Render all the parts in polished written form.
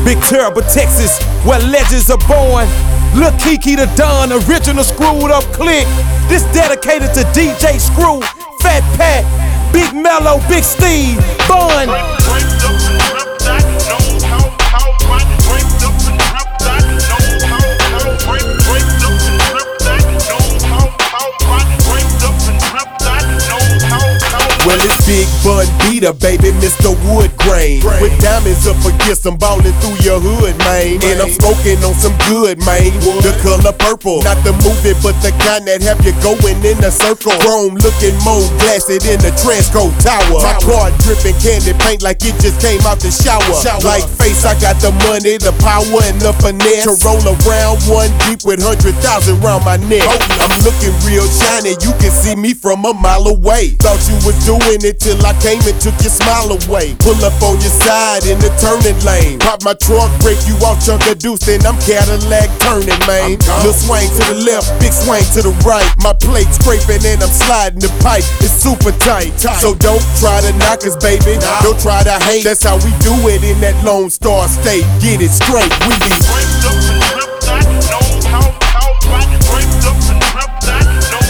Big Turbo, Texas, where legends are born. Lil Kiki the Don, original screwed up click. This dedicated to DJ Screw, Fat Pat, Big Mello, Big Steve, Bun. Well, it's Big Bun Beater, baby, Mr. Wood Grain. With diamonds up against them, ballin' through your hood, man. And I'm smoking on some good, man. The color purple, not the movie, but the kind that have you going in a circle. Chrome looking more glassy than the Transco Tower. My car dripping candy paint like it just came out the shower. Like face, I got the money, the power, and the finesse to roll around one deep with 100,000 round my neck. I'm looking real shiny, you can see me from a mile away. Thought you was doing it till I came and took your smile away. Pull up on your side in the turning lane. Pop my trunk, break you off, chunk of deuce, then I'm Cadillac turning, man. Little swing to the left, big swing to the right. My plate scraping and I'm sliding the pipe. It's super tight. So don't try to knock us, baby. Don't try to hate. That's how we do it in that Lone Star State. Get it straight. We be straight up and drip that. Know how right. Straight up and drip that.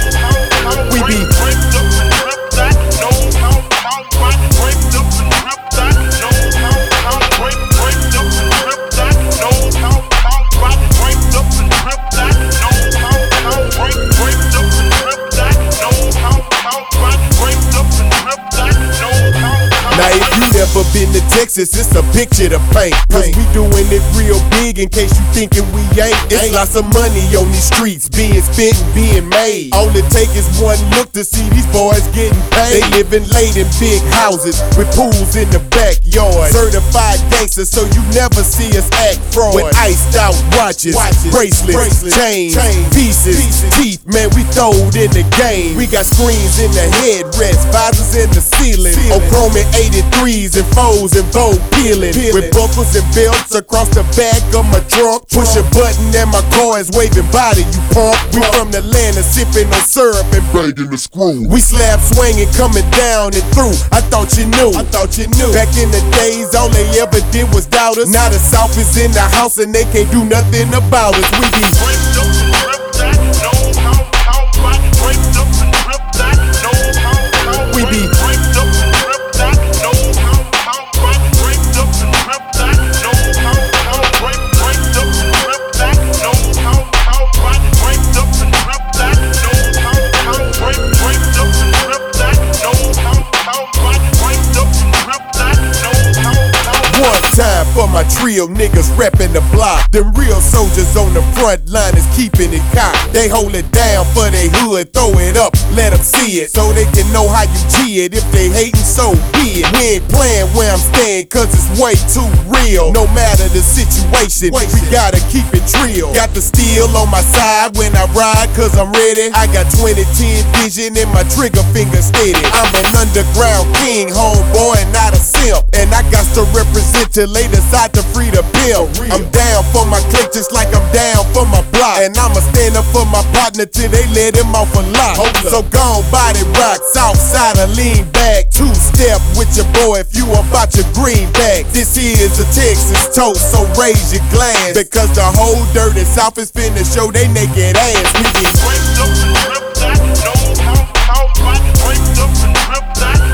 Know how we be straight up and drip that. Know how right. Straight up and drip that. Know how right. Straight up and drip that. Know how right. Straight up and drip that. Know how right. Straight up and drip that. Know how right. Straight up and drip that. Know how. Now if you never been to Texas, it's a picture to paint. Cause we doing it real big in case you thinking we ain't. It's lots of money on these streets being spent and being made. All it take is one look to see these boys getting paid. They living late in big houses with pools in the backyard. Certified gangsters, so you never see us act fraud. With iced out watches, bracelets, chains, pieces, teeth, man, we throwed in the game. We got screens in the headrest, visors in the ceiling. On chrome 83s and 4s and bow peeling. With buckles and belts across the back of my trunk. Push a button and my car is waving body, you punk. We from the land of sipping on syrup and breaking the screw. We slab swinging, coming down and through. I thought you knew. Back in the days, all they ever did was doubt us. Now the South is in the house and they can't do nothing about us. We be straight up and drip that. Know how right. Straight up and drip that. Know how we be straight up and drip that. Know how right. Straight up and drip that. Know how right. Straight up and drip that. Know how right. Straight up and drip that. Know how right. Straight up and drip that. Know how right. Straight up and drip that. Know how. One time for my trio niggas reppin' the block. Them real soldiers on the front line is keeping it cocked. They hold it down for they hood, throw it up, let them see it. So they can know how you G it. If they hatin', so be it. We ain't playin' where I'm stayin', cause it's way too real. No matter the situation, we gotta keep it real. Got the steel on my side when I ride, cause I'm ready. I got 2010 vision and my trigger finger steady. I'm an underground king, homeboy, and not a simp. And I got to represent till they decide to free the pill. I'm down for my clique just like I'm down for my block. And I'ma stand up for my partner till they let him off a lot. So gone body rock, south side of lean back. Two-step with your boy if you about your greenback. This is a Texas toast, so raise your glass. Because the whole dirty South is finna show they naked ass. We be straight up and drip that. Know how right. Straight up and drip that.